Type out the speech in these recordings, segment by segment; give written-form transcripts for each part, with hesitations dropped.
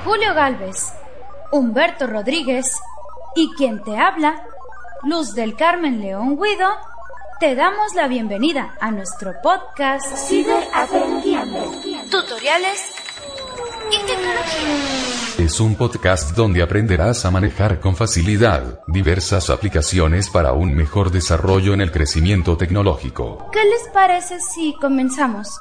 Julio Galvez, Humberto Rodríguez y quien te habla, Luz del Carmen León Guido, te damos la bienvenida a nuestro podcast Ciberaprendiendo, tutoriales y tecnología. Es un podcast donde aprenderás a manejar con facilidad diversas aplicaciones para un mejor desarrollo en el crecimiento tecnológico. ¿Qué les parece si comenzamos?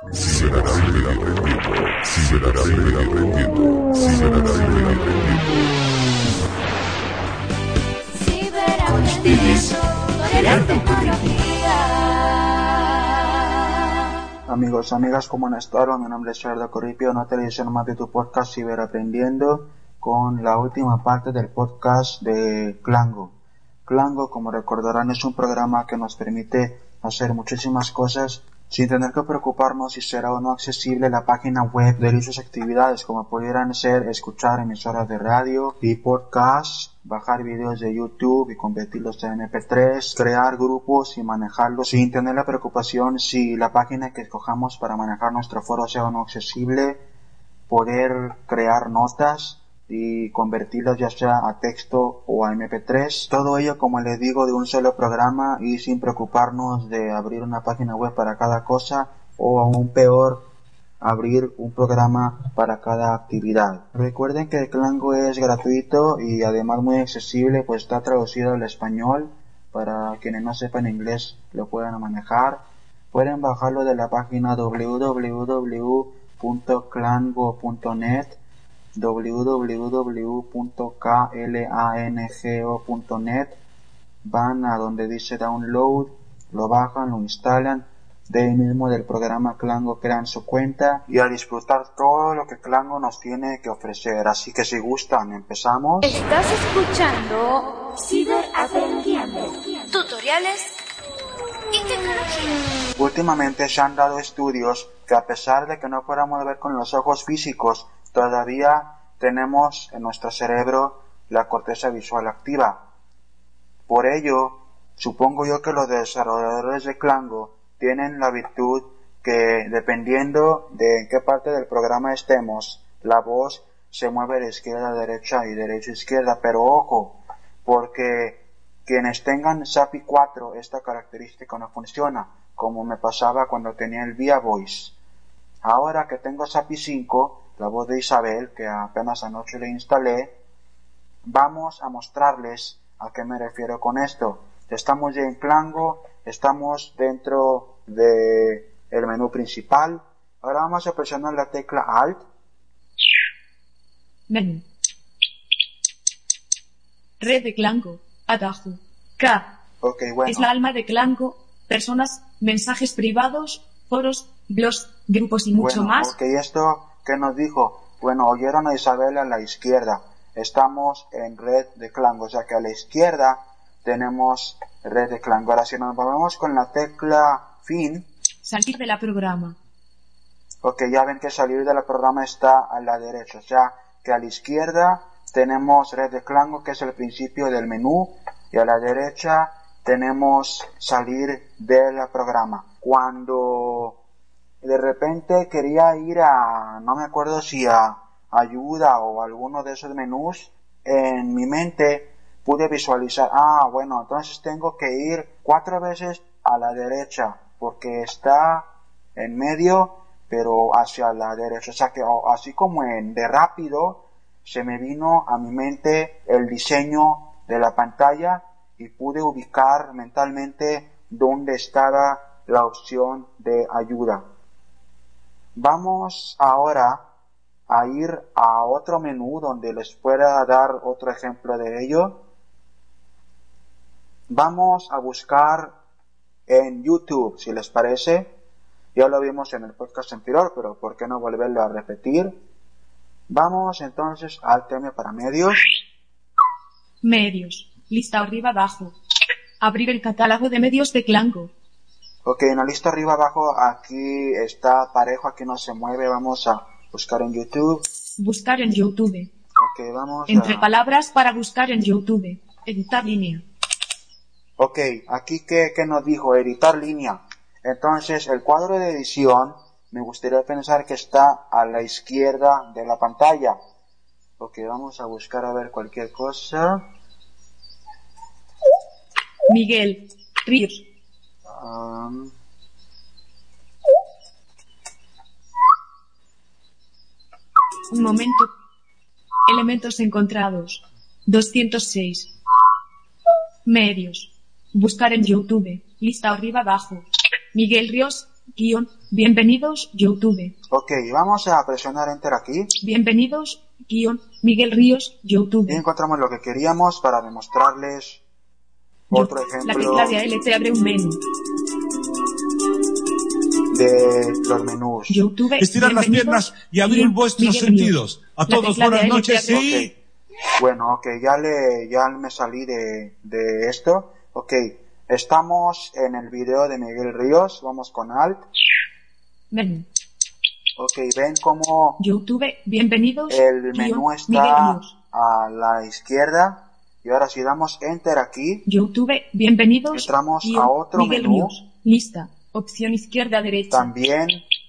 Amigos, amigas, ¿cómo han estado? Mi nombre es Gerardo Corripio, una televisión más de tu podcast Ciberaprendiendo, con la última parte del podcast de Clango. Clango, como recordarán, es un programa que nos permite hacer muchísimas cosas sin tener que preocuparnos si será o no accesible la página web de dichas actividades, como pudieran ser escuchar emisoras de radio y podcasts, bajar videos de YouTube y convertirlos en MP3, crear grupos y manejarlos sin tener la preocupación si la página que escojamos para manejar nuestro foro sea o no accesible, poder crear notas y convertirlas ya sea a texto o a MP3. Todo ello, como les digo, de un solo programa y sin preocuparnos de abrir una página web para cada cosa o aún peor, abrir un programa para cada actividad. Recuerden que el Clango es gratuito y además muy accesible, pues está traducido al español para quienes no sepan inglés lo puedan manejar. Pueden bajarlo de la página www.clango.net, www.klango.net. van a donde dice download, lo bajan, lo instalan, de ahí mismo del programa Clango crean su cuenta y a disfrutar todo lo que Clango nos tiene que ofrecer. Así que si gustan, empezamos. Estás escuchando Ciberaprendiendo, tutoriales y tecnología. Últimamente se han dado estudios que, a pesar de que no podamos ver con los ojos físicos, todavía tenemos en nuestro cerebro la corteza visual activa. Por ello, supongo yo que los desarrolladores de Clango tienen la virtud que, dependiendo de en qué parte del programa estemos, la voz se mueve de izquierda a derecha y derecha a izquierda. Pero ojo, porque quienes tengan SAPI 4, esta característica no funciona, como me pasaba cuando tenía el Via Voice. Ahora que tengo SAPI 5, la voz de Isabel, que apenas anoche le instalé, vamos a mostrarles a qué me refiero con esto. Estamos ya en Clango, estamos dentro de el menú principal. Ahora vamos a presionar la tecla Alt. Menú. Red de Clango. Atajo. K. Ok, bueno. Es la alma de Clango. Personas, mensajes privados, foros, blogs, grupos y mucho más. Ok, ¿esto qué nos dijo? Bueno, oyeron a Isabel a la izquierda. Estamos en red de Clango, o sea que a la izquierda tenemos red de Clango. Ahora si nos movemos con la tecla fin. Salir de la programa. Ok, ya ven que salir de la programa está a la derecha, o sea que a la izquierda tenemos red de Clango, que es el principio del menú, y a la derecha tenemos salir del programa. Cuando de repente quería ir a, no me acuerdo si a ayuda o alguno de esos menús, en mi mente pude visualizar, bueno, entonces tengo que ir 4 veces a la derecha, porque está en medio, pero hacia la derecha. O sea que, así como en de rápido, se me vino a mi mente el diseño de la pantalla y pude ubicar mentalmente dónde estaba la opción de ayuda. Vamos ahora a ir a otro menú donde les pueda dar otro ejemplo de ello. Vamos a buscar en YouTube, si les parece. Ya lo vimos en el podcast anterior, pero ¿por qué no volverlo a repetir? Vamos entonces al tema para medios. Medios. Lista arriba abajo. Abrir el catálogo de medios de Clango. Ok, en la lista arriba abajo, aquí está parejo, aquí no se mueve. Vamos a buscar en YouTube. Buscar en YouTube. Ok, vamos Entre palabras para buscar en YouTube. Editar línea. Ok, aquí ¿qué nos dijo? Editar línea. Entonces, el cuadro de edición me gustaría pensar que está a la izquierda de la pantalla. Ok, vamos a buscar a ver cualquier cosa. Miguel Ríos. Un momento. Elementos encontrados. 206. Medios. Buscar en YouTube. Lista arriba abajo. Miguel Ríos, guión. Bienvenidos, YouTube. Ok, vamos a presionar Enter aquí. Bienvenidos, guión. Miguel Ríos, YouTube. Y encontramos lo que queríamos para demostrarles otro ejemplo La tecla de AL te abre un menú. de los menús. YouTube. Estirar las piernas y abrir vuestros Miguel sentidos. Ríos. A La todos, tecla de buenas AL te noches. abre- Sí. Bueno, ok, ya me salí de esto. Ok, estamos en el video de Miguel Ríos. Vamos con Alt. Menú. Ok, ven cómo YouTube. Bienvenidos. el guión, menú Miguel está Ríos. a la izquierda. Y ahora si damos Enter aquí, YouTube. Bienvenidos. entramos guión, a otro Miguel menú. Ríos. Lista. Opción izquierda derecha. También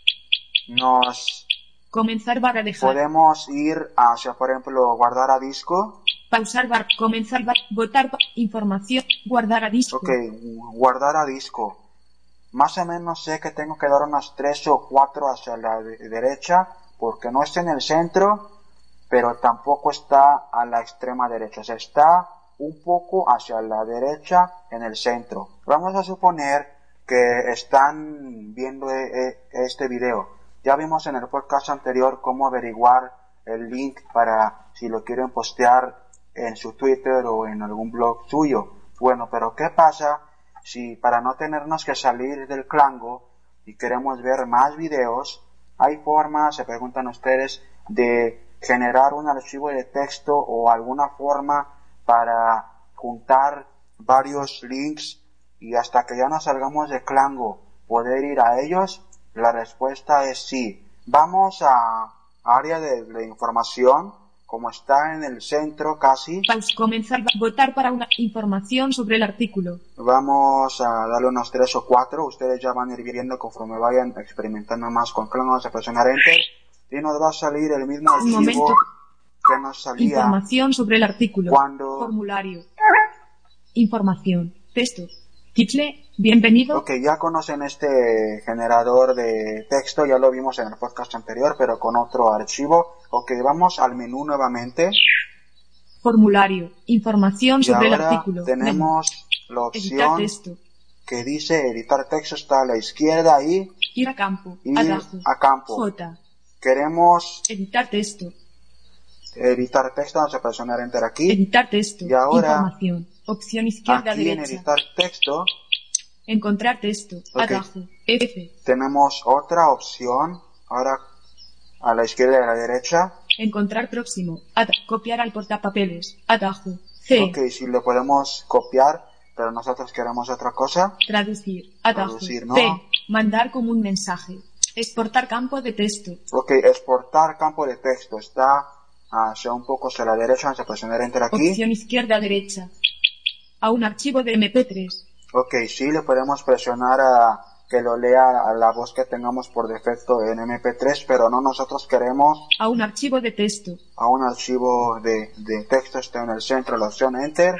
nos Comenzar barra dejar. podemos ir hacia, por ejemplo, guardar a disco. Pausar barra. Comenzar barra. Votar información. Guardar a disco. Ok, guardar a disco. Más o menos sé que tengo que dar unas 3 o 4 hacia la derecha, porque no está en el centro, pero tampoco está a la extrema derecha. O sea, está un poco hacia la derecha en el centro. Vamos a suponer que están viendo este video. Ya vimos en el podcast anterior cómo averiguar el link para si lo quieren postear en su Twitter o en algún blog suyo. Bueno, pero ¿qué pasa si para no tenernos que salir del Clango y queremos ver más videos? Hay formas, se preguntan ustedes, de generar un archivo de texto o alguna forma para juntar varios links y hasta que ya nos salgamos de Clango poder ir a ellos. La respuesta es sí. Vamos a área de información, como está en el centro casi. Comenzar. Votar para una información sobre el artículo. Vamos a darle unos 3 o 4. Ustedes ya van a ir viendo conforme vayan experimentando más con Clango. Vamos a presionar Enter y nos va a salir el mismo Un archivo momento. que nos salía Información sobre el artículo. cuando... Formulario. Información. Texto. Title. Bienvenido. Ok, ya conocen este generador de texto, ya lo vimos en el podcast anterior, pero con otro archivo. Ok, vamos al menú nuevamente. Formulario. Información Y sobre el ahora artículo. tenemos la Editar opción texto. que dice editar texto, está a la izquierda ahí. Ir a campo. Ir Atajo. a campo. J. Queremos Editar texto. editar texto, vamos a presionar Enter aquí. Editar texto. Y ahora, Información. Opción izquierda aquí en derecha. editar texto Encontrar texto. Ok. Atajo. F. tenemos otra opción, ahora a la izquierda y a la derecha. Encontrar próximo. Copiar al portapapeles. Atajo. C. Ok, si lo podemos copiar, pero nosotros queremos otra cosa. Traducir. Atajo. Traducir, ¿no? C. Mandar como un mensaje. Exportar campo de texto. Ok, exportar campo de texto, está hacia un poco hacia la derecha, vamos a presionar Enter aquí. Opción izquierda derecha. A un archivo de MP3. Ok, sí, le podemos presionar a que lo lea a la voz que tengamos por defecto en MP3, pero no, nosotros queremos A un archivo de texto. a un archivo de texto, está en el centro, la opción Enter.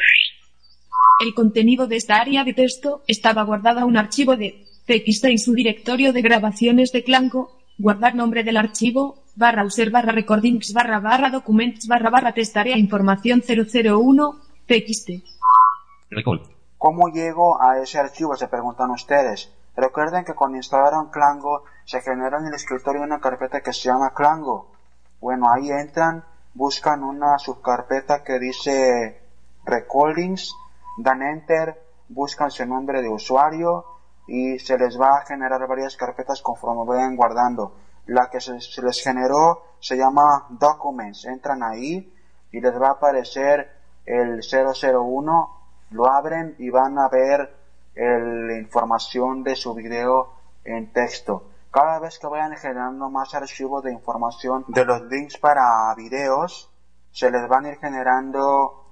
El contenido de esta área de texto estaba guardado a un archivo de TXT en su directorio de grabaciones de Clango. Guardar nombre del archivo, /user /recordings /documents /test área información 001 TXT. ¿Cómo llego a ese archivo? Se preguntan ustedes. Recuerden que cuando instalaron Clango se generó en el escritorio una carpeta que se llama Clango. Bueno, ahí entran, buscan una subcarpeta que dice Recordings, dan Enter, buscan su nombre de usuario y se les va a generar varias carpetas conforme vayan guardando. La que se les generó se llama Documents. Entran ahí y les va a aparecer el 001. Lo abren y van a ver la información de su video en texto. Cada vez que vayan generando más archivos de información de los links para videos, se les van a ir generando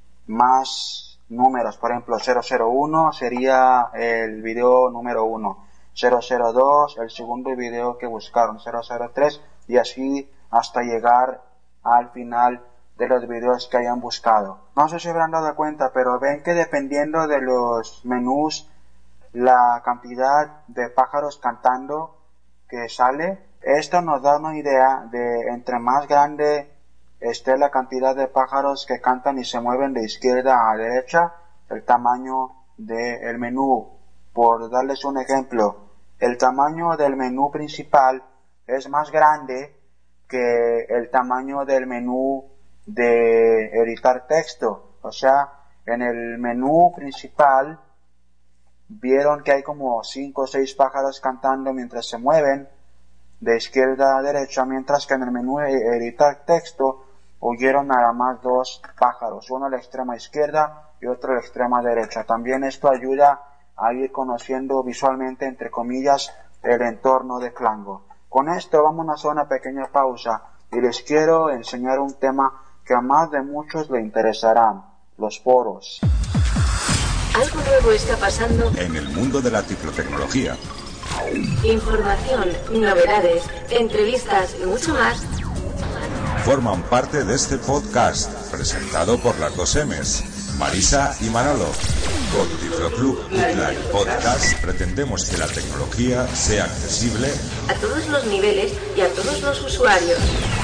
más números. Por ejemplo, 001 sería el video número 1, 002 el segundo video que buscaron, 003 y así hasta llegar al final de los videos que hayan buscado. No sé si habrán dado cuenta, pero ven que dependiendo de los menús, la cantidad de pájaros cantando que sale, esto nos da una idea de entre más grande esté la cantidad de pájaros que cantan y se mueven de izquierda a derecha, el tamaño del menú. Por darles un ejemplo, el tamaño del menú principal es más grande que el tamaño del menú de editar texto. O sea, en el menú principal vieron que hay como 5 o 6 pájaros cantando mientras se mueven de izquierda a derecha, mientras que en el menú editar texto oyeron nada más 2 pájaros, uno a la extrema izquierda y otro a la extrema derecha. También esto ayuda a ir conociendo visualmente, entre comillas, el entorno de Clango. Con esto vamos a hacer una pequeña pausa y les quiero enseñar un tema que a más de muchos le interesarán: los foros. Algo nuevo está pasando En el mundo de la ciclotecnología. Información, novedades, entrevistas y mucho más. Forman parte de este podcast, presentado por las dos M's, Marisa y Manolo. Con Cicloclub Uclay Podcast pretendemos que la tecnología sea accesible A todos los niveles y a todos los usuarios.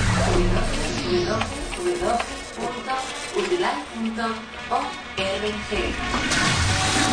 www.uclay.org.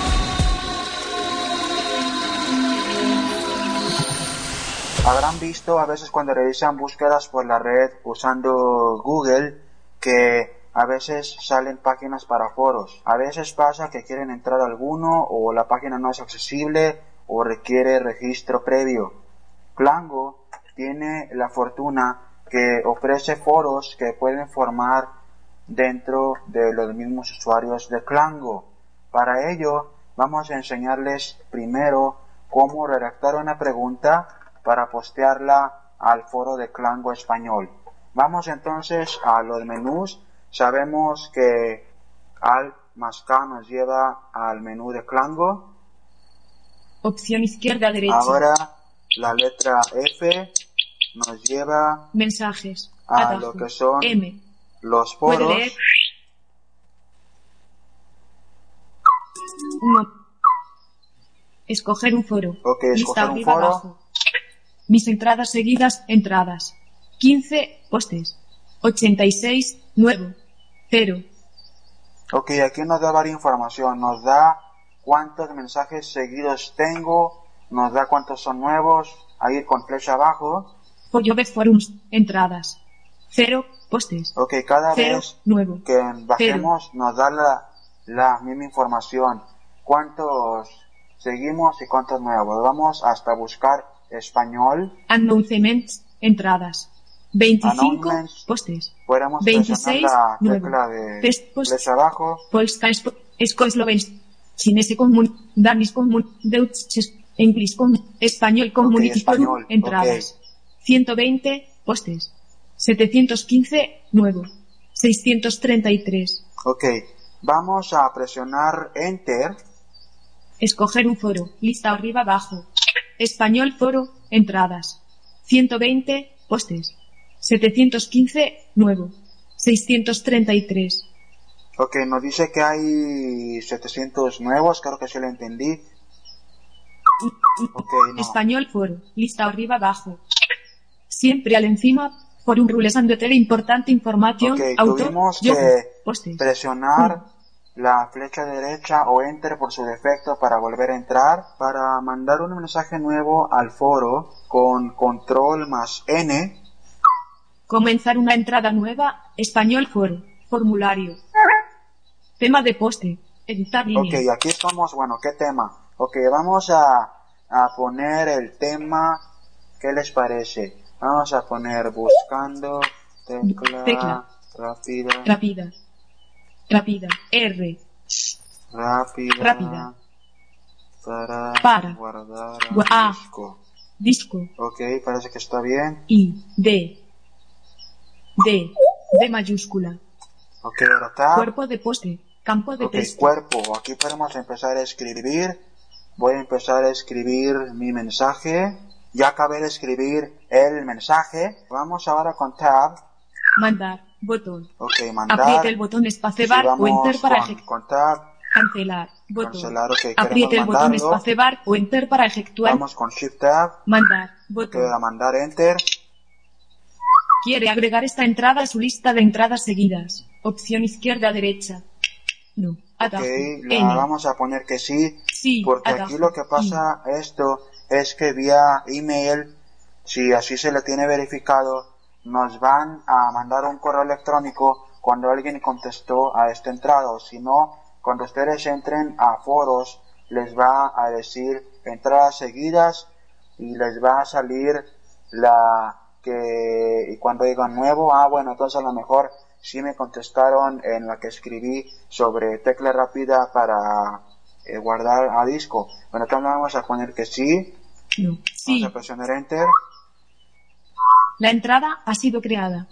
Habrán visto a veces cuando realizan búsquedas por la red usando Google que a veces salen páginas para foros. A veces pasa que quieren entrar a alguno o la página no es accesible o requiere registro previo. Clango tiene la fortuna que ofrece foros que pueden formar dentro de los mismos usuarios de Clango. Para ello vamos a enseñarles primero cómo redactar una pregunta para postearla al foro de Clango español. Vamos entonces a los menús. Sabemos que Alt más K nos lleva al menú de Clango. Opción izquierda derecha. Ahora la letra F nos lleva Mensajes. a Atajo. lo que son M. los Puede foros. leer. Escoger un foro. Ok, Lista escoger un arriba foro. abajo. Mis entradas seguidas. Entradas. 15 postes. 86 nuevo. 0. Ok, aquí nos da varias información. Nos da cuántos mensajes seguidos tengo, nos da cuántos son nuevos, ahí con flecha abajo. Pollo de forums. Entradas. 0 postes. Ok, cada 0 vez nuevo. que bajemos nos da la misma información. Cuántos seguimos y cuántos nuevos. Vamos hasta buscar español. Announcements. Entradas. 25 Announcements. postes. Podemos 26 presionar la nuevo. tecla de Test post. flecha abajo. Polska eslovens. Chinese común. Danis común. Deutsch. English común. Español community español, forum. Entradas. 120 postes. 715 nuevo. 633. Ok, vamos a presionar Enter. Escoger un foro. Lista arriba abajo. Español foro. Entradas. 120 postes. 715 nuevo. 633. Ok, nos dice que hay 700 nuevos, creo que sí lo entendí. Ok, no. Español foro. Lista arriba abajo. Siempre al encima. Forum rules and other importante información. Ok, Autor. tuvimos Yo. que Postes. presionar la flecha derecha o Enter por su defecto para volver a entrar. Para mandar un mensaje nuevo al foro con control más N. Comenzar una entrada nueva. Español foro. Formulario. Tema de poste. Editar línea. Ok, aquí estamos, bueno, ¿qué tema? Ok, vamos a poner el tema, ¿qué les parece? Vamos a poner buscando Tecla. rápida, Rápida. R. rápida, Para. guardar A. disco. Disco. Ok, parece que está bien. I. D mayúscula. Ok, ahora está. Cuerpo de poste. Campo de Ok, texto. cuerpo. Aquí podemos empezar a escribir. Voy a empezar a escribir mi mensaje. Ya acabé de escribir el mensaje. Vamos ahora con Tab. Mandar. Botón. Ok, mandar. Apriete el botón espacebar o enter para ejecutar. Cancelar. Botón. Cancelar, ok, Apriete el botón espacebar o enter para efectuar. Vamos con Shift Tab. Mandar. Botón. Ok, a mandar enter. Quiere agregar esta entrada a su lista de entradas seguidas. Opción izquierda derecha. No. Atajo. Ok, vamos a poner que sí. Sí. Porque atajo. aquí lo que pasa esto es que vía email, si así se le tiene verificado, nos van a mandar un correo electrónico cuando alguien contestó a esta entrada, o si no, cuando ustedes entren a foros, les va a decir entradas seguidas y les va a salir y cuando digan nuevo, bueno, entonces a lo mejor sí me contestaron en la que escribí sobre tecla rápida para guardar a disco. Bueno, entonces vamos a poner que sí. No. Sí. Vamos a presionar enter. La entrada ha sido creada.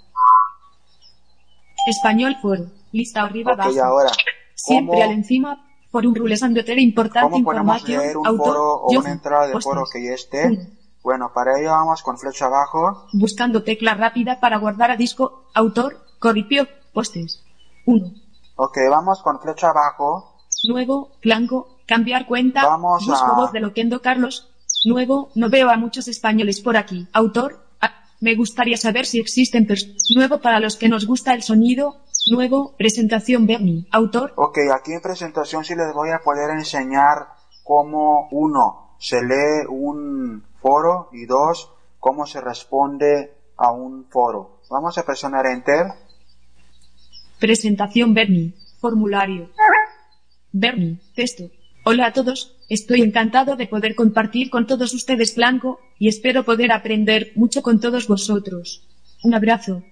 Español foro. Lista arriba abajo. Ahora, siempre al encima. Forum rules and other importante ¿cómo podemos información. leer un Autor, foro o yo, una entrada de postes. foro que ya esté? Bueno, para ello vamos con flecha abajo. Buscando tecla rápida para guardar a disco. Autor, Corripio, postes. 1. Ok, vamos con flecha abajo. Nuevo, Clango, cambiar cuenta. Vamos Busco a... voz de Loquendo Carlos. Nuevo, no veo a muchos españoles por aquí. Autor, me gustaría saber si existen nuevo para los que nos gusta el sonido. Nuevo, presentación Bernie. Autor. Ok, aquí en presentación sí les voy a poder enseñar cómo, 1, se lee un foro y 2, cómo se responde a un foro. Vamos a presionar enter. Presentación Bernie. Formulario. Bernie. Texto. Hola a todos. Estoy encantado de poder compartir con todos ustedes Clango, y espero poder aprender mucho con todos vosotros. Un abrazo.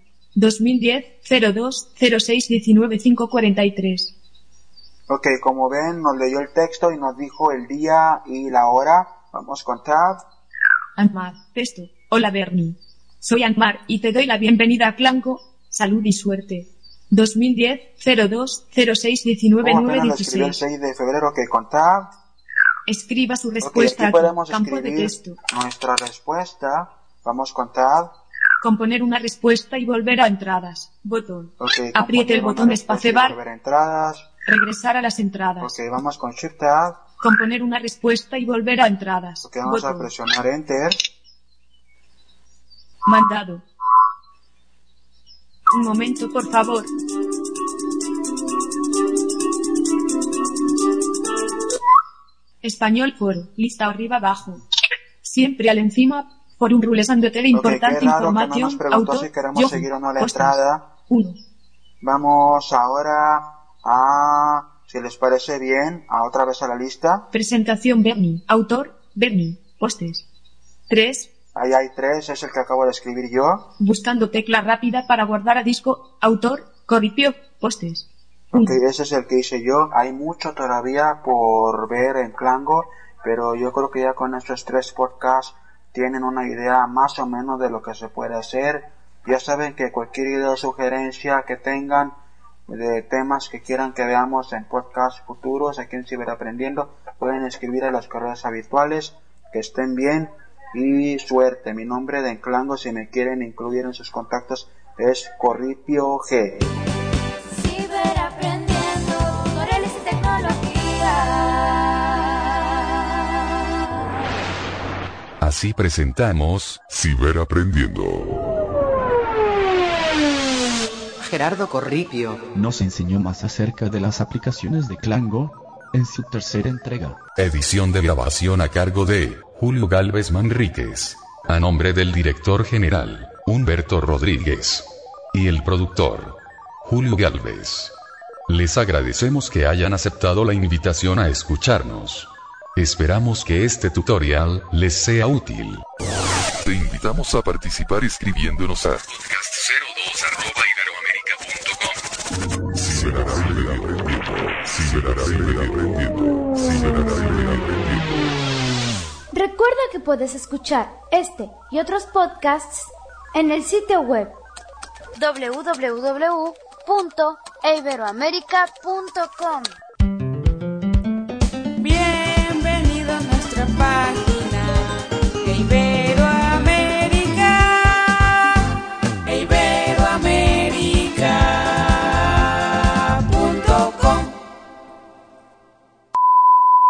2010-02-06-19-543. Ok, como ven, nos leyó el texto y nos dijo el día y la hora. Vamos con Tab. Antmar. Texto. Hola Bernie. Soy Antmar y te doy la bienvenida a Clango. Salud y suerte. 2010-02-06-19-9-16. Escribió el 6 de febrero, que con Tab. Escriba su respuesta aquí podemos campo de escribir texto. Nuestra respuesta. Vamos con Tab. Componer una respuesta y volver a entradas. Botón. Okay, apriete el botón espacebar. Entradas. Regresar a las entradas. Ok, vamos con Shift Tab. Componer una respuesta y volver a entradas. Ok, vamos botón. a presionar Enter. Mandado. Un momento, por favor. Español foro. Lista arriba abajo. Siempre al encima. Forum rules and other importante información. Que no nos preguntó si queremos seguir o no la entrada. 1. Vamos ahora a, si les parece bien, a otra vez a la lista. Presentación Bernie. Autor, Bernie. Postes. 3. Ahí hay 3, es el que acabo de escribir yo. Buscando tecla rápida para guardar a disco. Autor, Corripio. Postes. Ok, ese es el que hice yo. Hay mucho todavía por ver en Clango, pero yo creo que ya con estos 3 podcasts tienen una idea más o menos de lo que se puede hacer. Ya saben que cualquier idea o sugerencia que tengan de temas que quieran que veamos en podcasts futuros aquí en Ciberaprendiendo, pueden escribir a los correos habituales. Que estén bien y suerte. Mi nombre de Clango, si me quieren incluir en sus contactos, es Corripio G. Ciberaprendiendo, tutoriales y tecnología. Así presentamos Ciberaprendiendo. Gerardo Corripio nos enseñó más acerca de las aplicaciones de Clango en su tercera entrega. Edición de grabación a cargo de Julio Gálvez Manríquez, a nombre del director general, Humberto Rodríguez, y el productor, Julio Gálvez. Les agradecemos que hayan aceptado la invitación a escucharnos. Esperamos que este tutorial les sea útil. Te invitamos a participar escribiéndonos a podcast02@iberoamerica.com. Ciberaprendiendo. Recuerda que puedes escuchar este y otros podcasts en el sitio web www.iberoamerica.com.